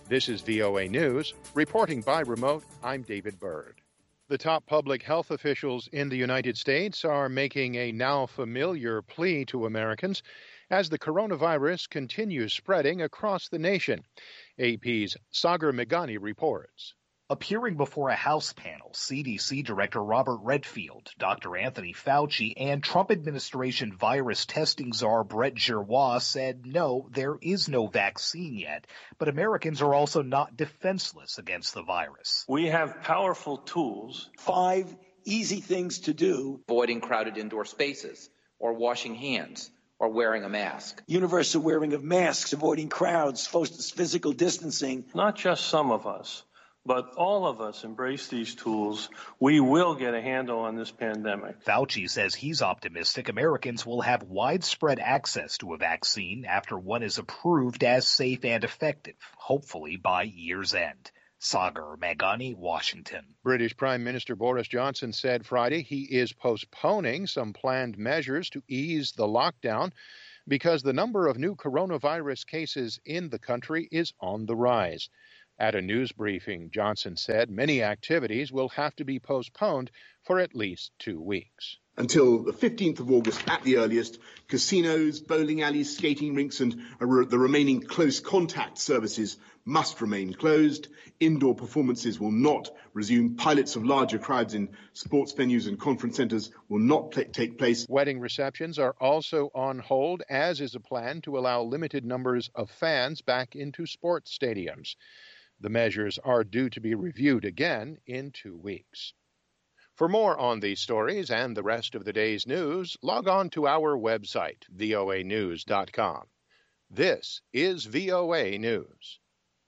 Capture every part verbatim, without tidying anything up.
This is V O A News. Reporting by remote, I'm David Byrd. The top public health officials in the United States are making a now familiar plea to Americans as the coronavirus continues spreading across the nation. A P's Sagar Meghani reports. Appearing before a House panel, C D C Director Robert Redfield, Doctor Anthony Fauci, and Trump administration virus testing czar Brett Giroir said no, there is no vaccine yet, but Americans are also not defenseless against the virus. We have powerful tools. Five easy things to do. Avoiding crowded indoor spaces, or washing hands, or wearing a mask. Universal wearing of masks, avoiding crowds, physical distancing. Not just some of us, but all of us embrace these tools. We will get a handle on this pandemic. Fauci says he's optimistic Americans will have widespread access to a vaccine after one is approved as safe and effective, hopefully by year's end. Sagar Meghani, Washington. British Prime Minister Boris Johnson said Friday he is postponing some planned measures to ease the lockdown because the number of new coronavirus cases in the country is on the rise. At a news briefing, Johnson said many activities will have to be postponed for at least two weeks. Until the fifteenth of August at the earliest, casinos, bowling alleys, skating rinks and the remaining close contact services must remain closed. Indoor performances will not resume. Pilots of larger crowds in sports venues and conference centres will not pl- take place. Wedding receptions are also on hold, as is a plan to allow limited numbers of fans back into sports stadiums. The measures are due to be reviewed again in two weeks. For more on these stories and the rest of the day's news, log on to our website, V O A news dot com. This is V O A News.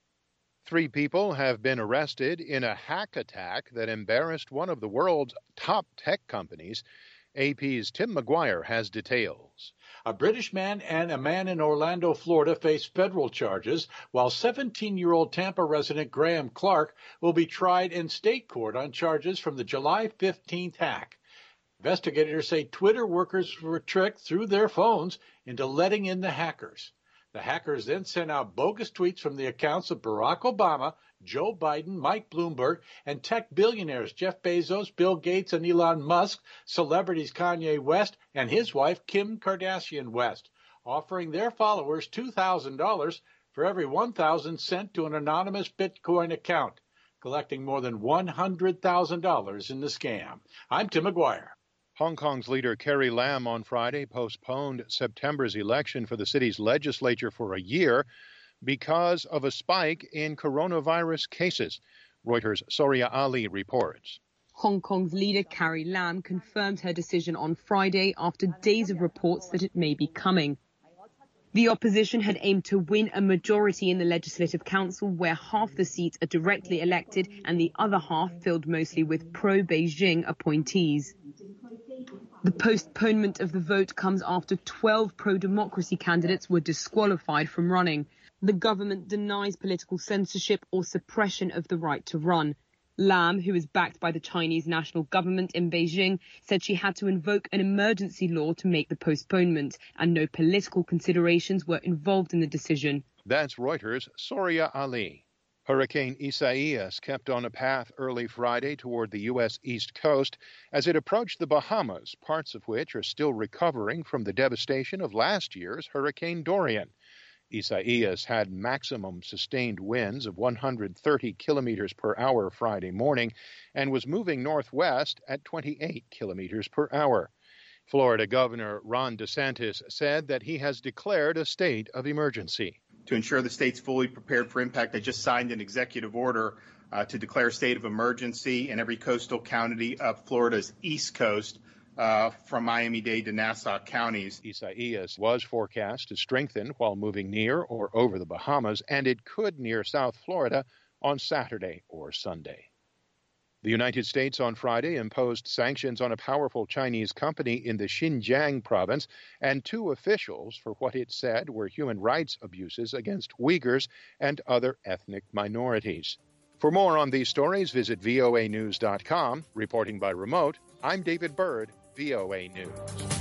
Three people have been arrested in a hack attack that embarrassed one of the world's top tech companies. A P's Tim McGuire has details. A British man and a man in Orlando, Florida, face federal charges, while seventeen-year-old Tampa resident Graham Clark will be tried in state court on charges from the July fifteenth hack. Investigators say Twitter workers were tricked through their phones into letting in the hackers. The hackers then sent out bogus tweets from the accounts of Barack Obama, Joe Biden, Mike Bloomberg, and tech billionaires Jeff Bezos, Bill Gates, and Elon Musk, celebrities Kanye West and his wife Kim Kardashian West, offering their followers two thousand dollars for every one thousand dollars sent to an anonymous Bitcoin account, collecting more than one hundred thousand dollars in the scam. I'm Tim McGuire. Hong Kong's leader Carrie Lam on Friday postponed September's election for the city's legislature for a year because of a spike in coronavirus cases. Reuters' Soria Ali reports. Hong Kong's leader Carrie Lam confirmed her decision on Friday after days of reports that it may be coming. The opposition had aimed to win a majority in the Legislative Council, where half the seats are directly elected and the other half filled mostly with pro-Beijing appointees. The postponement of the vote comes after twelve pro-democracy candidates were disqualified from running. The government denies political censorship or suppression of the right to run. Lam, who is backed by the Chinese national government in Beijing, said she had to invoke an emergency law to make the postponement, and no political considerations were involved in the decision. That's Reuters' Soria Ali. Hurricane Isaias kept on a path early Friday toward the U S East Coast as it approached the Bahamas, parts of which are still recovering from the devastation of last year's Hurricane Dorian. Isaias had maximum sustained winds of one hundred thirty kilometers per hour Friday morning and was moving northwest at twenty-eight kilometers per hour. Florida Governor Ron DeSantis said that he has declared a state of emergency. To ensure the state's fully prepared for impact, I just signed an executive order uh, to declare a state of emergency in every coastal county of Florida's east coast, uh, from Miami-Dade to Nassau counties. Isaias was forecast to strengthen while moving near or over the Bahamas, and it could near South Florida on Saturday or Sunday. The United States on Friday imposed sanctions on a powerful Chinese company in the Xinjiang province and two officials for what it said were human rights abuses against Uyghurs and other ethnic minorities. For more on these stories, visit V O A news dot com. Reporting by remote, I'm David Byrd, V O A News.